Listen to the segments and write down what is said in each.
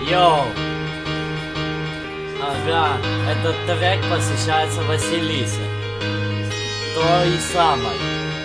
Йоу! Ага, этот трек посвящается Василисе. Той самой.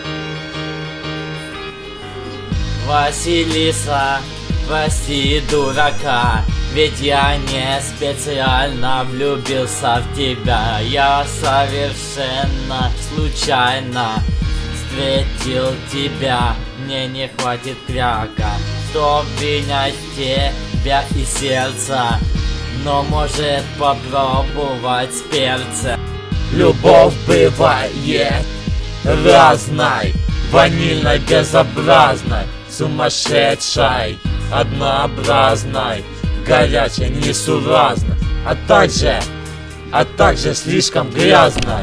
Василиса, прости дурака, ведь я не специально влюбился в тебя. Я совершенно случайно встретил тебя. Мне не хватит кряка, чтоб принять тебя из сердца, но может попробовать с перцем. Любовь бывает разной, ванильной, безобразной, сумасшедшей, однообразной, горячей, несуразной, а также слишком грязной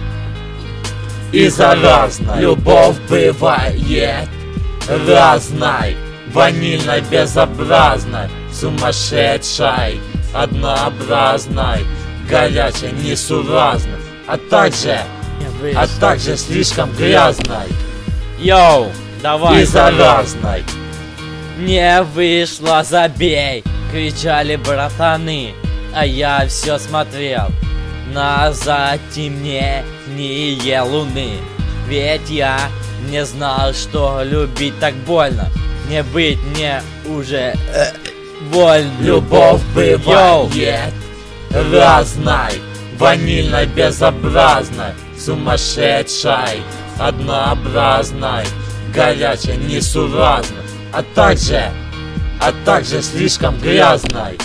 и заразной. Любовь бывает разной, ванильной, безобразной, сумасшедшей, однообразной, горячей, несуразной, а также слишком грязной. Йоу, давай. И заразной. Не вышло, забей, кричали братаны, а я все смотрел на затемнение луны. Ведь я не знал, что любить так больно, не быть мне уже больно. Любовь бывает разной, ванильной, безобразной, сумасшедшей, однообразной, горячей, несуразной, а также слишком грязной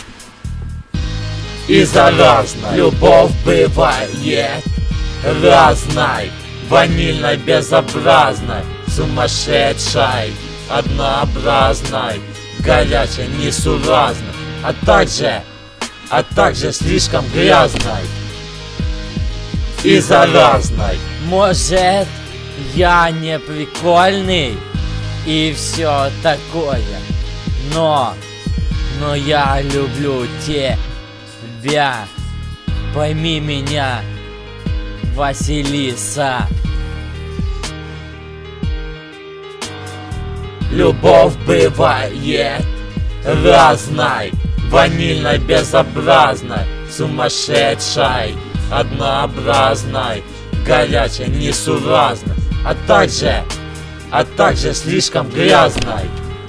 и заразной. Любовь бывает разной, ванильной, безобразной, сумасшедшей, однообразной, горячей, несуразной, а также слишком грязной и заразной. Может, я не прикольный и все такое, но я люблю тебя. Пойми меня, Василиса. Любовь бывает разной, ванильной, безобразной, сумасшедшей, однообразной, горячей, несуразной, а также слишком грязной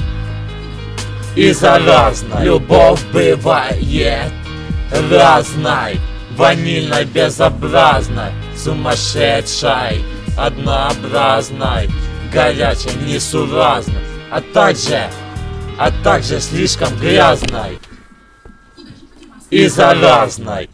и заразной. Любовь бывает разной, ванильной, безобразной, сумасшедшей, однообразной, горячей, несуразной, а также слишком грязной и заразной.